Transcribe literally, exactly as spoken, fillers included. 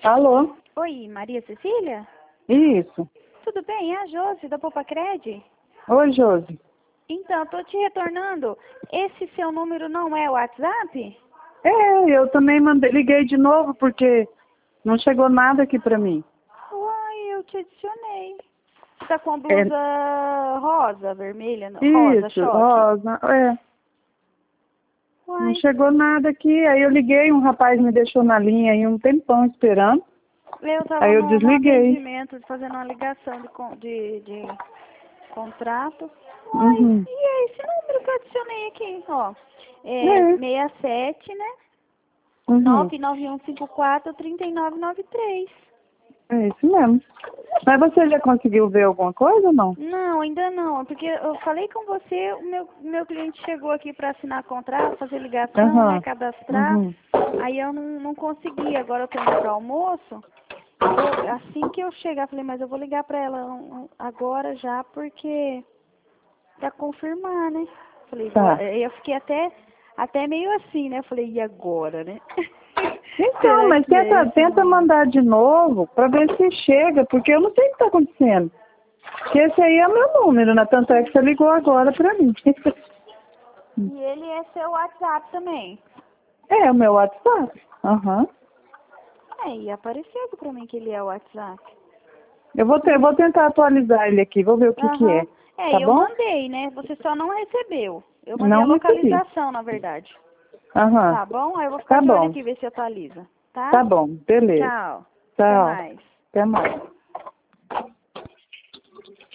Alô? Oi, Maria Cecília? Isso. Tudo bem? É a Josi, da Popacred? Oi, Josi. Então, tô te retornando. Esse seu número não é o WhatsApp? É, eu também mandei, liguei de novo porque não chegou nada aqui pra mim. Uai, eu te adicionei. Você tá com a É, blusa rosa, vermelha, não, rosa, isso, choque? Rosa, é. Não Uai, chegou nada aqui, aí eu liguei, um rapaz me deixou na linha aí um tempão esperando, eu tava aí eu no, no desliguei. atendimento, fazendo uma ligação de, con- de, de contrato. Uai, Uhum. e é esse número que eu adicionei aqui, ó. É É, sessenta e sete, né? uhum. nove nove um cinco quatro, três nove nove três. É isso mesmo. Mas você já conseguiu ver alguma coisa ou não? Não, ainda não, porque eu falei com você, o meu, meu cliente chegou aqui para assinar contrato, fazer ligação, né, Aham. cadastrar, Uhum. aí eu não, não consegui, agora eu tô indo para almoço, eu- assim que eu chegar, falei, mas eu vou ligar para ela um- um- agora já, porque, para confirmar, né, falei, vou, Tá. aí eu fiquei até, até meio assim, né, falei, e agora, né, Então, será mas que é tenta, esse tenta número? mandar de novo pra ver se chega, porque eu não sei o que tá acontecendo. Que esse aí é o meu número, né? Tanto é que você ligou agora pra mim. E ele é seu WhatsApp também? É o meu WhatsApp. Aham. É, e apareceu aqui pra mim que ele é o WhatsApp. Eu vou, ter, vou tentar atualizar ele aqui, vou ver o que que é. Aham. É, Tá eu bom? mandei, né? Você só não recebeu. Eu mandei a Não recebi. localização, na verdade. Aham. Tá bom? Aí eu vou ficar Tá de olho bom. aqui, ver se atualiza. Tá? Tá bom. Beleza. Tchau. Até Tchau. mais. Até mais.